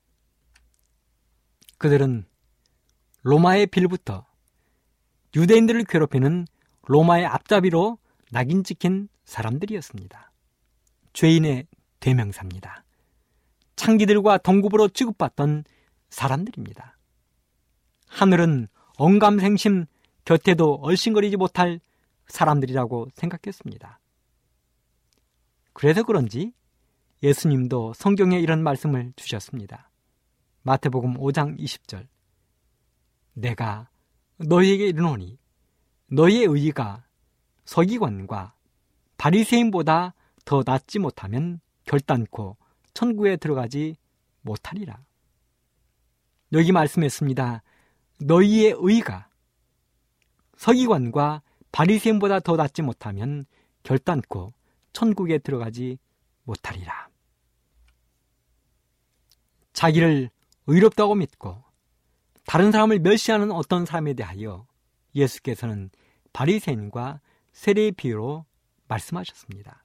그들은 로마의 빌부터 유대인들을 괴롭히는 로마의 앞잡이로 낙인 찍힌 사람들이었습니다. 죄인의 대명사입니다. 창기들과 동급으로 취급받던 사람들입니다. 하늘은 언감생심 곁에도 얼씬거리지 못할 사람들이라고 생각했습니다. 그래서 그런지 예수님도 성경에 이런 말씀을 주셨습니다. 마태복음 5장 20절 내가 너희에게 이르노니 너희의 의의가 서기관과 바리새인보다 더 낫지 못하면 결단코 천국에 들어가지 못하리라. 여기 말씀했습니다. 너희의 의의가 서기관과 바리새인보다 더 낫지 못하면 결단코 천국에 들어가지 못하리라. 자기를 의롭다고 믿고 다른 사람을 멸시하는 어떤 사람에 대하여 예수께서는 바리새인과 세리의 비유로 말씀하셨습니다.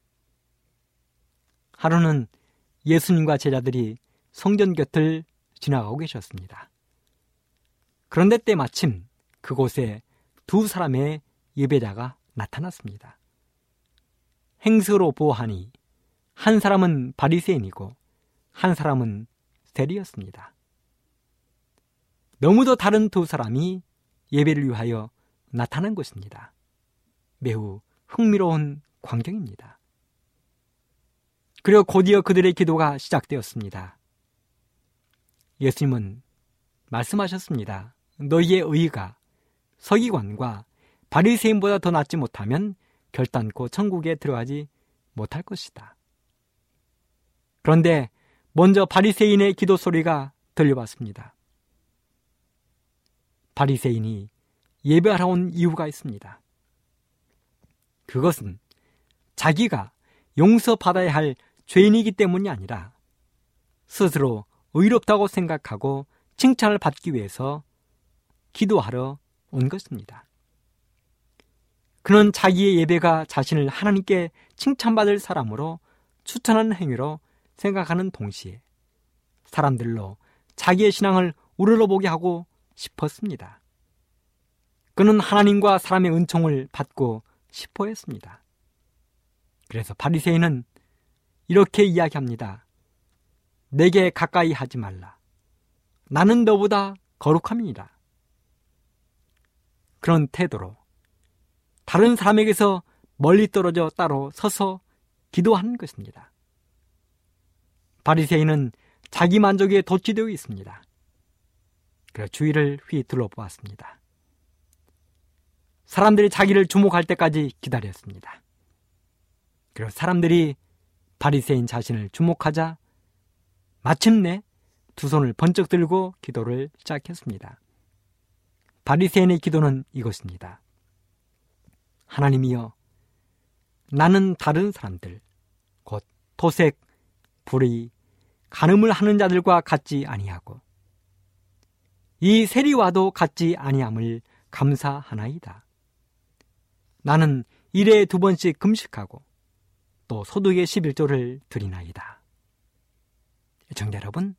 하루는 예수님과 제자들이 성전 곁을 지나가고 계셨습니다. 그런데 때마침 그곳에 두 사람의 예배자가 나타났습니다. 행석으로 보아하니 한 사람은 바리새인이고 한 사람은 세리였습니다. 너무도 다른 두 사람이 예배를 위하여 나타난 것입니다. 매우 흥미로운 광경입니다. 그리고 곧이어 그들의 기도가 시작되었습니다. 예수님은 말씀하셨습니다. 너희의 의의가 서기관과 바리새인보다 더 낫지 못하면 결단코 천국에 들어가지 못할 것이다. 그런데 먼저 바리새인의 기도 소리가 들려왔습니다. 바리새인이 예배하러 온 이유가 있습니다. 그것은 자기가 용서받아야 할 죄인이기 때문이 아니라 스스로 의롭다고 생각하고 칭찬을 받기 위해서 기도하러 온 것입니다. 그는 자기의 예배가 자신을 하나님께 칭찬받을 사람으로 추천하는 행위로 생각하는 동시에 사람들로 자기의 신앙을 우러러보게 하고 싶었습니다. 그는 하나님과 사람의 은총을 받고 싶어 했습니다. 그래서 바리새인은 이렇게 이야기합니다. 내게 가까이 하지 말라. 나는 너보다 거룩함이니라. 그런 태도로 다른 사람에게서 멀리 떨어져 따로 서서 기도하는 것입니다. 바리새인은 자기 만족에 도취되어 있습니다. 그래서 주위를 휘둘러보았습니다. 사람들이 자기를 주목할 때까지 기다렸습니다. 그리고 사람들이 바리새인 자신을 주목하자 마침내 두 손을 번쩍 들고 기도를 시작했습니다. 바리새인의 기도는 이것입니다. 하나님이여, 나는 다른 사람들, 곧 토색, 불의, 간음을 하는 자들과 같지 아니하고 이 세리와도 같지 아니함을 감사하나이다. 나는 일에 2번씩 금식하고 또 소득의 11조를 드리나이다. 애청자 여러분,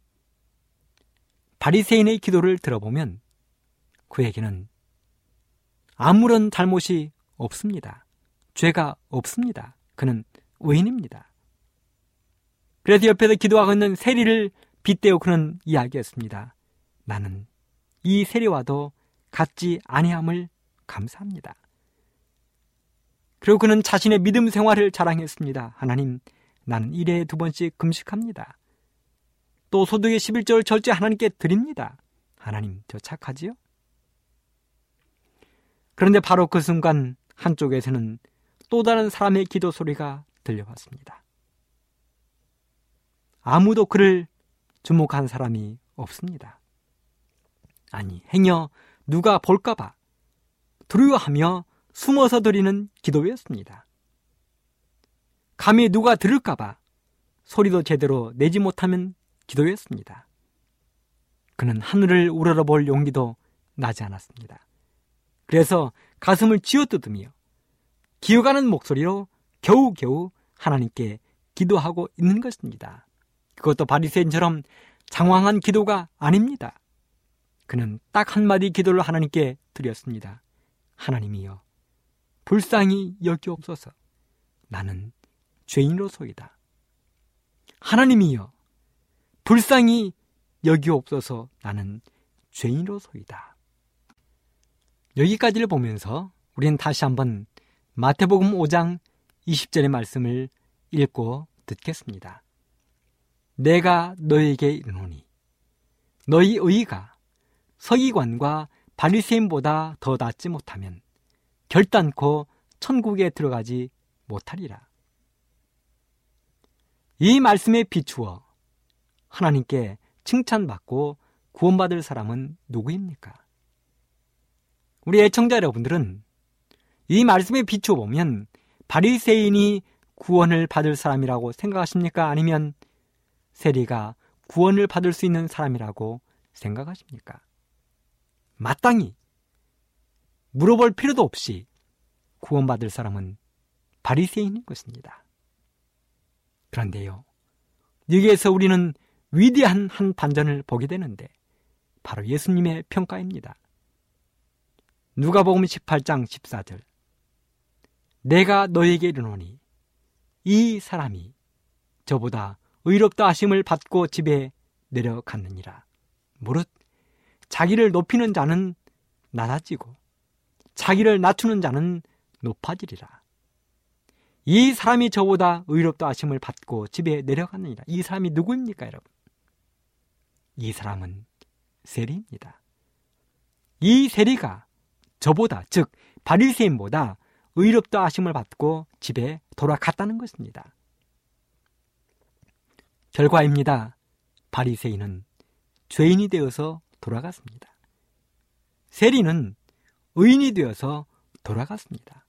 바리새인의 기도를 들어보면 그에게는 아무런 잘못이 없습니다. 죄가 없습니다. 그는 의인입니다. 그래서 옆에서 기도하고 있는 세리를 빗대어 그는 이야기했습니다. 나는 이 세리와도 같지 아니함을 감사합니다. 그리고 그는 자신의 믿음 생활을 자랑했습니다. 하나님, 나는 일에 2번씩 금식합니다. 또 소득의 11조를 절제 하나님께 드립니다. 하나님, 저 착하지요? 그런데 바로 그 순간 한쪽에서는 또 다른 사람의 기도 소리가 들려왔습니다. 아무도 그를 주목한 사람이 없습니다. 아니, 행여 누가 볼까봐 두려워하며 숨어서 드리는 기도였습니다. 감히 누가 들을까봐 소리도 제대로 내지 못하면 기도였습니다. 그는 하늘을 우러러볼 용기도 나지 않았습니다. 그래서 가슴을 쥐어뜯으며 기어가는 목소리로 겨우겨우 하나님께 기도하고 있는 것입니다. 그것도 바리새인처럼 장황한 기도가 아닙니다. 그는 딱 한마디 기도를 하나님께 드렸습니다. 하나님이여, 불쌍히 여기옵소서. 나는 죄인으로소이다. 하나님이여, 불쌍히 여기옵소서. 나는 죄인으로소이다. 여기까지를 보면서 우리는 다시 한번 마태복음 5장 20절의 말씀을 읽고 듣겠습니다. 내가 너에게 이르노니 너희 의가 서기관과 바리새인보다 더 낫지 못하면 결단코 천국에 들어가지 못하리라. 이 말씀에 비추어 하나님께 칭찬받고 구원받을 사람은 누구입니까? 우리 애청자 여러분들은 이 말씀에 비추어 보면 바리새인이 구원을 받을 사람이라고 생각하십니까? 아니면 세리가 구원을 받을 수 있는 사람이라고 생각하십니까? 마땅히 물어볼 필요도 없이 구원받을 사람은 바리새인인 것입니다. 그런데요, 여기에서 우리는 위대한 한 반전을 보게 되는데 바로 예수님의 평가입니다. 누가복음 18장 14절, 내가 너에게 이르노니 이 사람이 저보다 의롭다 하심을 받고 집에 내려갔느니라. 무릇 자기를 높이는 자는 낮아지고 자기를 낮추는 자는 높아지리라. 이 사람이 저보다 의롭다 하심을 받고 집에 내려갔느니라. 이 사람이 누구입니까, 여러분? 이 사람은 세리입니다. 이 세리가 저보다, 즉 바리새인보다 의롭다 하심을 받고 집에 돌아갔다는 것입니다. 결과입니다. 바리새인은 죄인이 되어서 돌아갔습니다. 세리는 의인이 되어서 돌아갔습니다.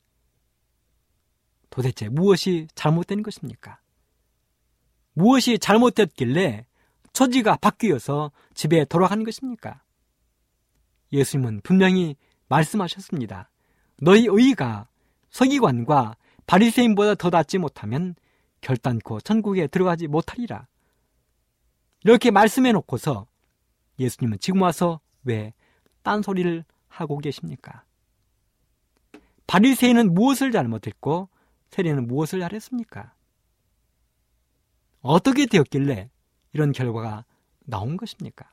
도대체 무엇이 잘못된 것입니까? 무엇이 잘못됐길래 처지가 바뀌어서 집에 돌아간 것입니까? 예수님은 분명히 말씀하셨습니다. 너희 의가 서기관과 바리새인보다 더 낫지 못하면 결단코 천국에 들어가지 못하리라. 이렇게 말씀해 놓고서 예수님은 지금 와서 왜 딴소리를 하고 계십니까? 바리새인은 무엇을 잘못했고 세리는 무엇을 잘했습니까? 어떻게 되었길래 이런 결과가 나온 것입니까?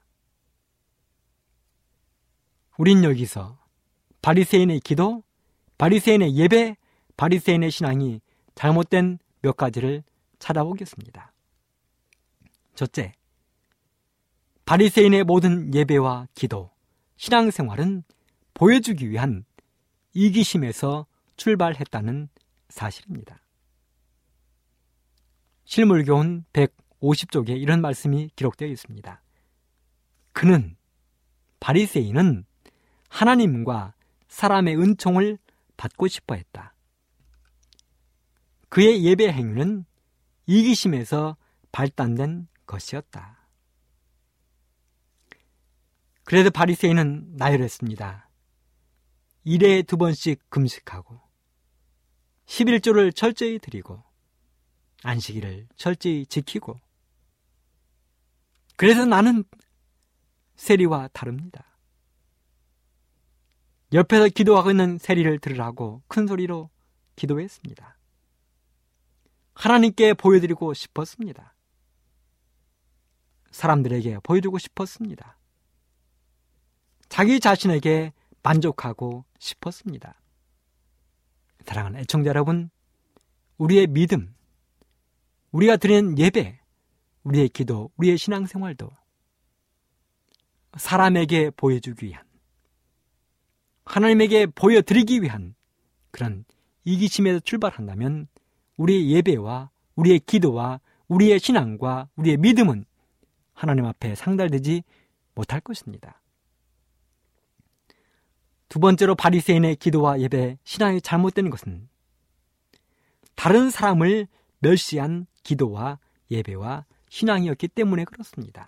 우린 여기서 바리새인의 기도, 바리새인의 예배, 바리새인의 신앙이 잘못된 몇 가지를 찾아보겠습니다. 첫째, 바리새인의 모든 예배와 기도, 신앙생활은 보여주기 위한 이기심에서 출발했다는 사실입니다. 실물교훈 150쪽에 이런 말씀이 기록되어 있습니다. 그는, 바리새인은 하나님과 사람의 은총을 받고 싶어 했다. 그의 예배 행위는 이기심에서 발단된 것이었다. 그래도 바리새인은 나열했습니다. 일에 2번씩 금식하고 11조를 철저히 드리고 안식일을 철저히 지키고, 그래서 나는 세리와 다릅니다. 옆에서 기도하고 있는 세리를 들으라고 큰 소리로 기도했습니다. 하나님께 보여드리고 싶었습니다. 사람들에게 보여주고 싶었습니다. 자기 자신에게 만족하고 싶었습니다. 사랑하는 애청자 여러분, 우리의 믿음, 우리가 드리는 예배, 우리의 기도, 우리의 신앙생활도 사람에게 보여주기 위한, 하나님에게 보여드리기 위한 그런 이기심에서 출발한다면 우리의 예배와 우리의 기도와 우리의 신앙과 우리의 믿음은 하나님 앞에 상달되지 못할 것입니다. 두 번째로 바리새인의 기도와 예배, 신앙이 잘못된 것은 다른 사람을 멸시한 기도와 예배와 신앙이었기 때문에 그렇습니다.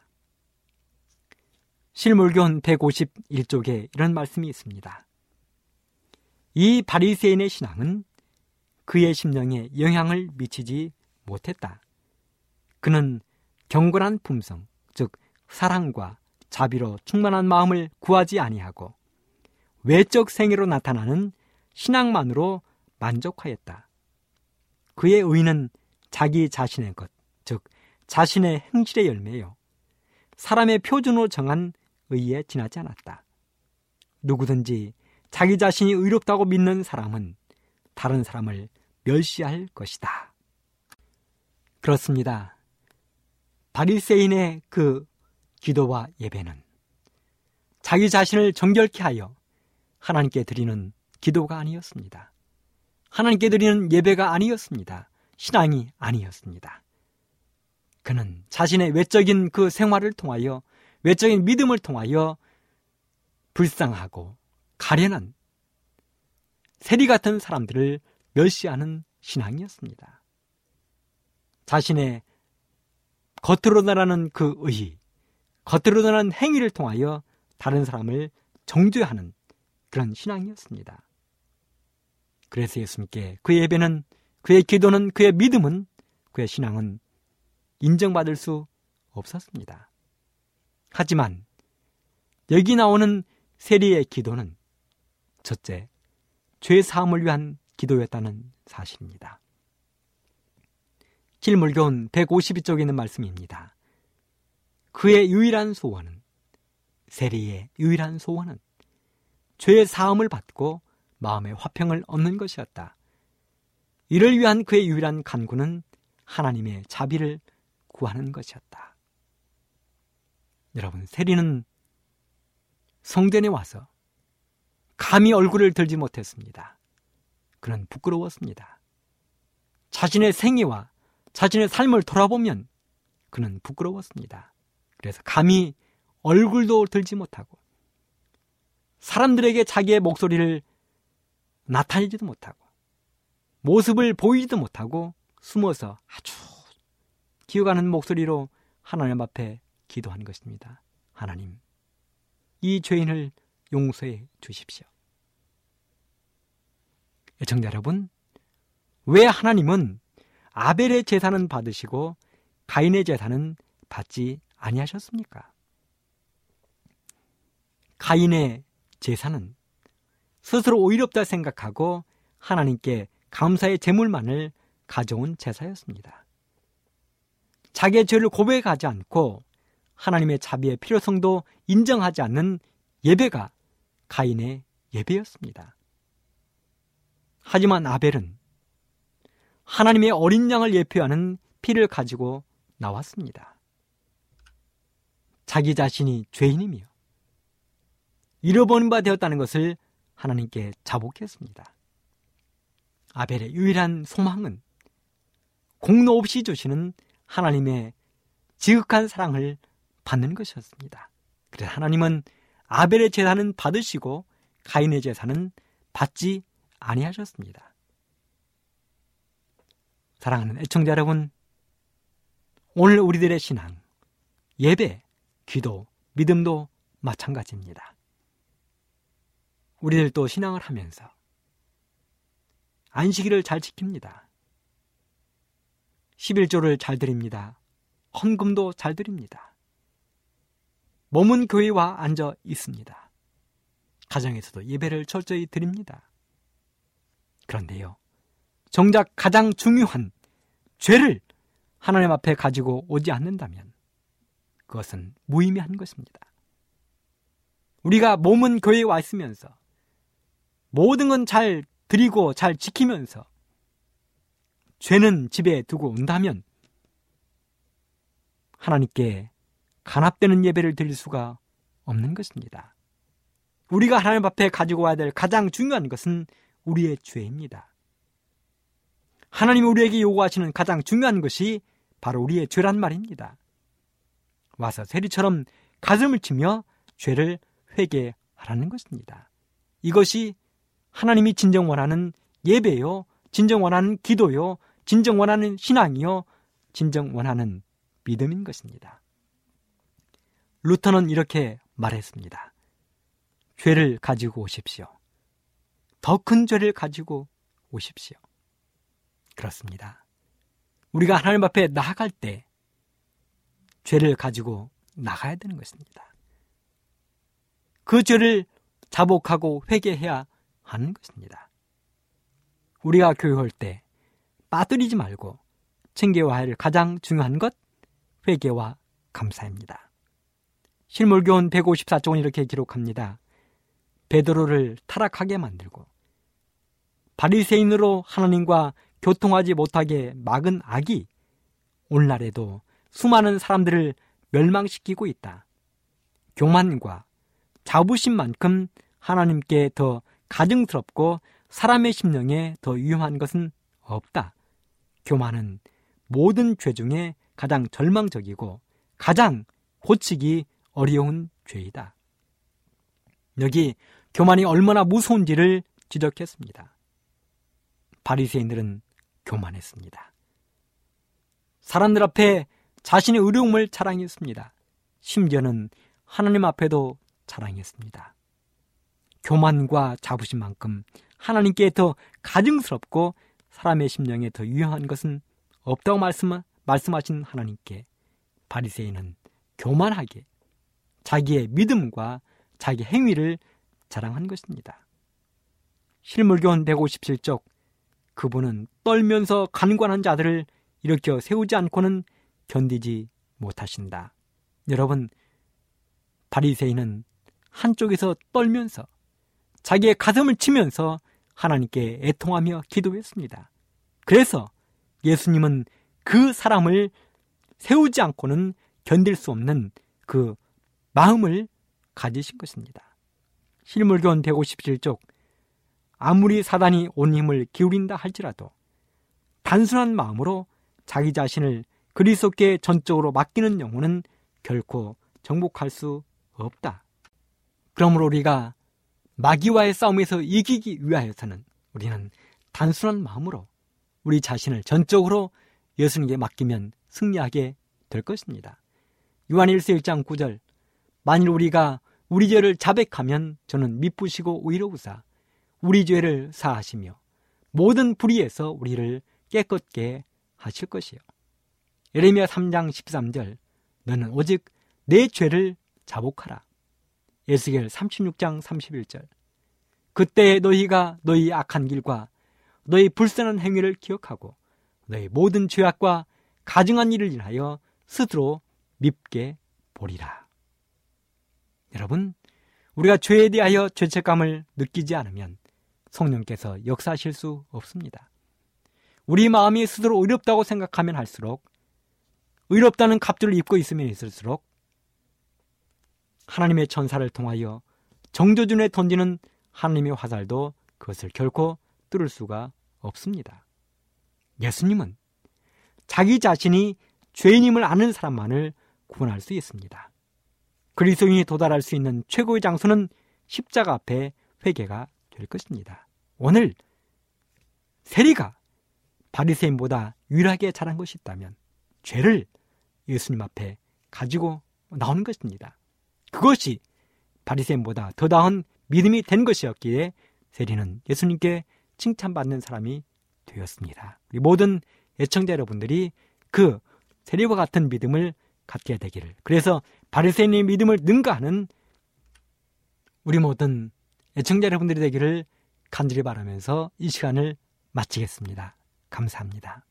실물교훈 151쪽에 이런 말씀이 있습니다. 이 바리새인의 신앙은 그의 심령에 영향을 미치지 못했다. 그는 경건한 품성, 즉 사랑과 자비로 충만한 마음을 구하지 아니하고 외적 생애로 나타나는 신앙만으로 만족하였다. 그의 의는 자기 자신의 것, 즉 자신의 행실의 열매요, 사람의 표준으로 정한 의에 지나지 않았다. 누구든지 자기 자신이 의롭다고 믿는 사람은 다른 사람을 멸시할 것이다. 그렇습니다. 바리새인의 그 기도와 예배는 자기 자신을 정결케 하여 하나님께 드리는 기도가 아니었습니다. 하나님께 드리는 예배가 아니었습니다. 신앙이 아니었습니다. 그는 자신의 외적인 그 생활을 통하여, 외적인 믿음을 통하여 불쌍하고 가련한 세리 같은 사람들을 멸시하는 신앙이었습니다. 자신의 겉으로 드러나는 그 의의, 겉으로 드러나는 행위를 통하여 다른 사람을 정죄하는 그런 신앙이었습니다. 그래서 예수님께 그의 예배는, 그의 기도는, 그의 믿음은, 그의 신앙은 인정받을 수 없었습니다. 하지만 여기 나오는 세리의 기도는 첫째, 죄 사함을 위한 기도였다는 사실입니다. 실물교훈 152쪽에 있는 말씀입니다. 그의 유일한 소원은, 세리의 유일한 소원은 죄 사함을 받고 마음의 화평을 얻는 것이었다. 이를 위한 그의 유일한 간구는 하나님의 자비를 구하는 것이었다. 여러분, 세리는 성전에 와서 감히 얼굴을 들지 못했습니다. 그는 부끄러웠습니다. 자신의 생애와 자신의 삶을 돌아보면 그는 부끄러웠습니다. 그래서 감히 얼굴도 들지 못하고 사람들에게 자기의 목소리를 나타내지도 못하고 모습을 보이지도 못하고 숨어서 아주 기어가는 목소리로 하나님 앞에 기도한 것입니다. 하나님, 이 죄인을 용서해 주십시오. 애청자 여러분, 왜 하나님은 아벨의 제사는 받으시고 가인의 제사는 받지 아니하셨습니까? 가인의 제사는 스스로 의롭다 생각하고 하나님께 감사의 제물만을 가져온 제사였습니다. 자기의 죄를 고백하지 않고 하나님의 자비의 필요성도 인정하지 않는 예배가 가인의 예배였습니다. 하지만 아벨은 하나님의 어린 양을 예표하는 피를 가지고 나왔습니다. 자기 자신이 죄인이며 잃어버린 바 되었다는 것을 하나님께 자복했습니다. 아벨의 유일한 소망은 공로 없이 주시는 하나님의 지극한 사랑을 받는 것이었습니다. 그래서 하나님은 아벨의 제사는 받으시고 가인의 제사는 받지 아니하셨습니다. 사랑하는 애청자 여러분, 오늘 우리들의 신앙, 예배, 기도, 믿음도 마찬가지입니다. 우리들도 신앙을 하면서 안식일을 잘 지킵니다. 11조를 잘 드립니다. 헌금도 잘 드립니다. 몸은 교회와 앉아 있습니다. 가정에서도 예배를 철저히 드립니다. 그런데요, 정작 가장 중요한 죄를 하나님 앞에 가지고 오지 않는다면 그것은 무의미한 것입니다. 우리가 몸은 교회에 와 있으면서 모든 건 잘 드리고 잘 지키면서 죄는 집에 두고 온다면 하나님께 간합되는 예배를 드릴 수가 없는 것입니다. 우리가 하나님 앞에 가지고 와야 될 가장 중요한 것은 우리의 죄입니다. 하나님이 우리에게 요구하시는 가장 중요한 것이 바로 우리의 죄란 말입니다. 와서 세리처럼 가슴을 치며 죄를 회개하라는 것입니다. 이것이 하나님이 진정 원하는 예배요, 진정 원하는 기도요, 진정 원하는 신앙이요, 진정 원하는 믿음인 것입니다. 루터는 이렇게 말했습니다. 죄를 가지고 오십시오. 더 큰 죄를 가지고 오십시오. 그렇습니다. 우리가 하나님 앞에 나아갈 때 죄를 가지고 나가야 되는 것입니다. 그 죄를 자복하고 회개해야 하는 것입니다. 우리가 교회할 때 빠뜨리지 말고 챙겨야 할 가장 중요한 것, 회개와 감사입니다. 실물교훈 154쪽은 이렇게 기록합니다. 베드로를 타락하게 만들고 바리새인으로 하나님과 교통하지 못하게 막은 악이 오늘날에도 수많은 사람들을 멸망시키고 있다. 교만과 자부심만큼 하나님께 더 가증스럽고 사람의 심령에 더 위험한 것은 없다. 교만은 모든 죄 중에 가장 절망적이고 가장 고치기 어려운 죄이다. 여기 교만이 얼마나 무서운지를 지적했습니다. 바리새인들은 교만했습니다. 사람들 앞에 자신의 의로움을 자랑했습니다. 심지어는 하나님 앞에도 자랑했습니다. 교만과 자부심만큼 하나님께 더 가증스럽고 사람의 심령에 더 유용한 것은 없다고 말씀하신 하나님께 바리새인은 교만하게 자기의 믿음과 자기 행위를 자랑한 것입니다. 실물교훈 157쪽, 그분은 떨면서 간관한 자들을 일으켜 세우지 않고는 견디지 못하신다. 여러분, 바리새인은 한쪽에서 떨면서 자기의 가슴을 치면서 하나님께 애통하며 기도했습니다. 그래서 예수님은 그 사람을 세우지 않고는 견딜 수 없는 그 마음을 가지신 것입니다. 실물교훈 157쪽, 아무리 사단이 온 힘을 기울인다 할지라도 단순한 마음으로 자기 자신을 그리스도께 전적으로 맡기는 영혼은 결코 정복할 수 없다. 그러므로 우리가 마귀와의 싸움에서 이기기 위하여서는 우리는 단순한 마음으로 우리 자신을 전적으로 예수님께 맡기면 승리하게 될 것입니다. 요한일서 1장 9절, 만일 우리가 우리 죄를 자백하면 저는 미쁘시고 의로우사 우리 죄를 사하시며 모든 불의에서 우리를 깨끗게 하실 것이요. 예레미야 3장 13절, 너는 오직 내 죄를 자복하라. 에스겔 36장 31절, 그때 너희가 너희 악한 길과 너희 불쌍한 행위를 기억하고 너희 모든 죄악과 가증한 일을 인하여 스스로 밉게 보리라. 여러분, 우리가 죄에 대하여 죄책감을 느끼지 않으면 성령께서 역사하실 수 없습니다. 우리 마음이 스스로 의롭다고 생각하면 할수록, 의롭다는 갑주를 입고 있으면 있을수록 하나님의 천사를 통하여 정조준에 던지는 하나님의 화살도 그것을 결코 뚫을 수가 없습니다. 예수님은 자기 자신이 죄인임을 아는 사람만을 구원할 수 있습니다. 그리스도인이 도달할 수 있는 최고의 장소는 십자가 앞에 회개가 될 것입니다. 오늘 세리가 바리새인보다 유일하게 잘한 것이 있다면 죄를 예수님 앞에 가지고 나오는 것입니다. 그것이 바리새인보다 더 나은 믿음이 된 것이었기에 세리는 예수님께 칭찬받는 사람이 되었습니다. 우리 모든 애청자 여러분들이 그 세리와 같은 믿음을 갖게 되기를, 그래서 바리새인의 믿음을 능가하는 우리 모든 애청자 여러분들이 되기를 간절히 바라면서 이 시간을 마치겠습니다. 감사합니다.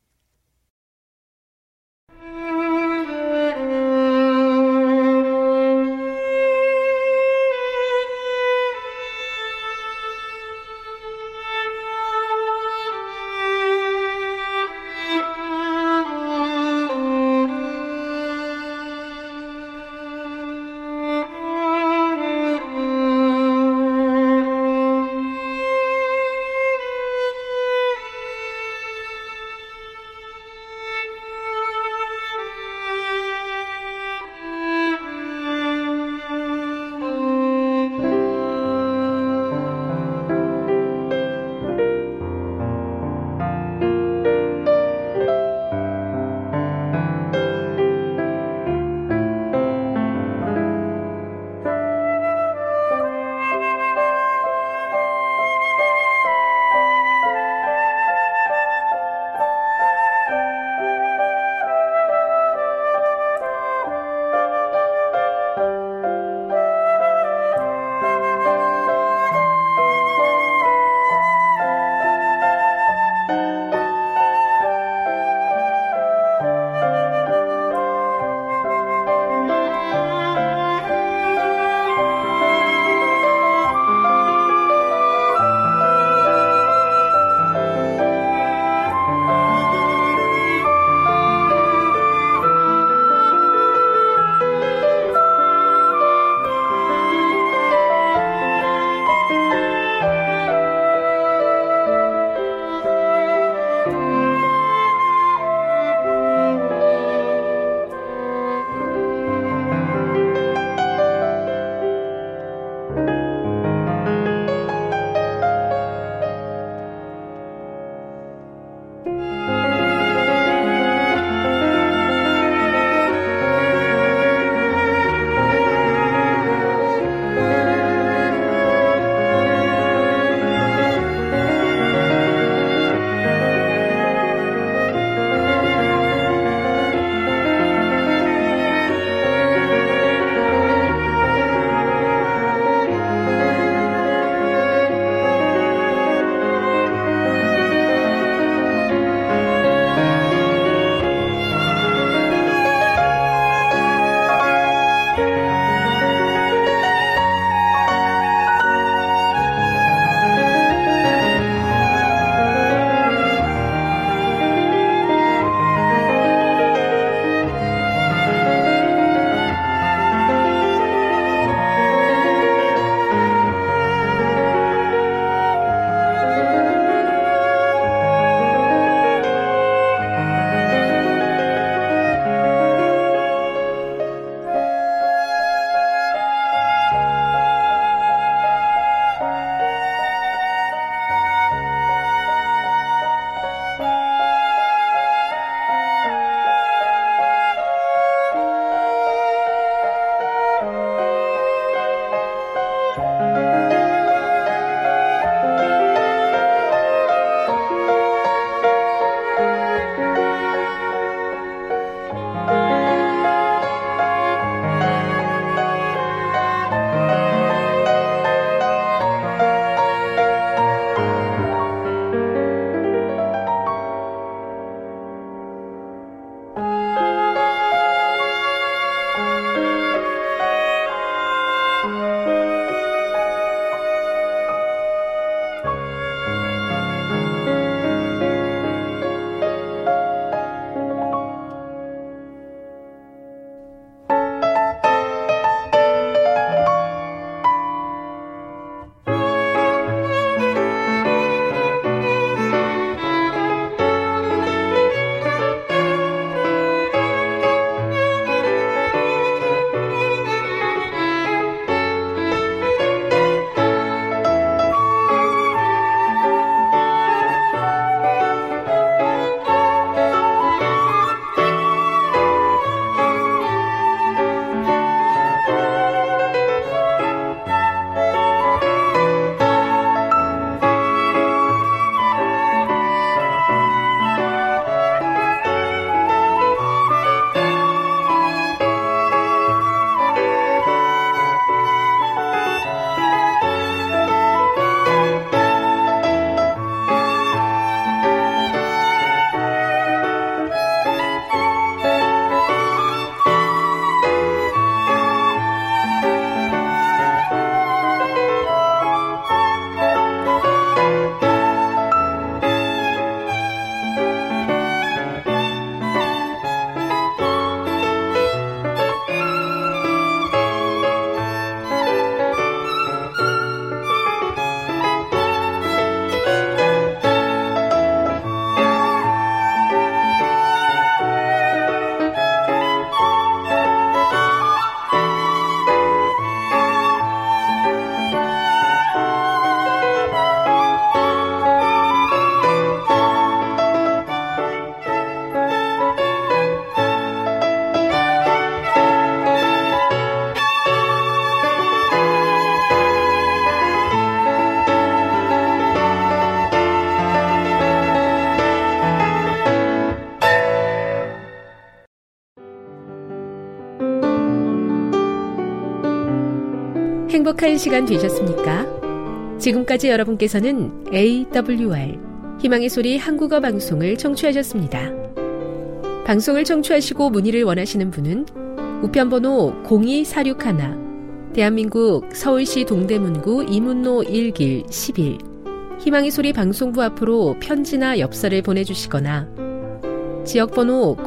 행복한 시간 되셨습니까? 지금까지 여러분께서는 AWR 희망의 소리 한국어 방송을 청취하셨습니다. 방송을 청취하시고 문의를 원하시는 분은 우편번호 02461 대한민국 서울시 동대문구 이문로 1길 11 희망의 소리 방송부 앞으로 편지나 엽서를 보내주시거나 지역번호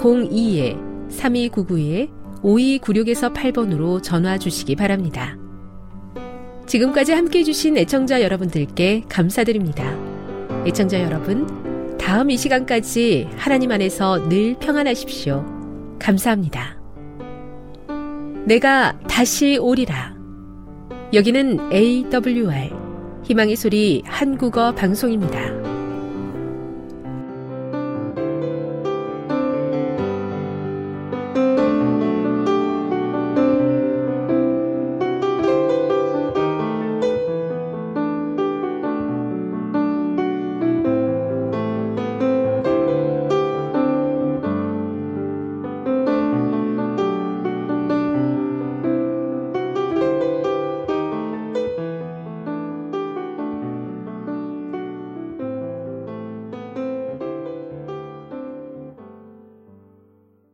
02-3299-5296에서 8번으로 전화 주시기 바랍니다. 지금까지 함께해 주신 애청자 여러분들께 감사드립니다. 애청자 여러분, 다음 이 시간까지 하나님 안에서 늘 평안하십시오. 감사합니다. 내가 다시 오리라. 여기는 AWR 희망의 소리 한국어 방송입니다.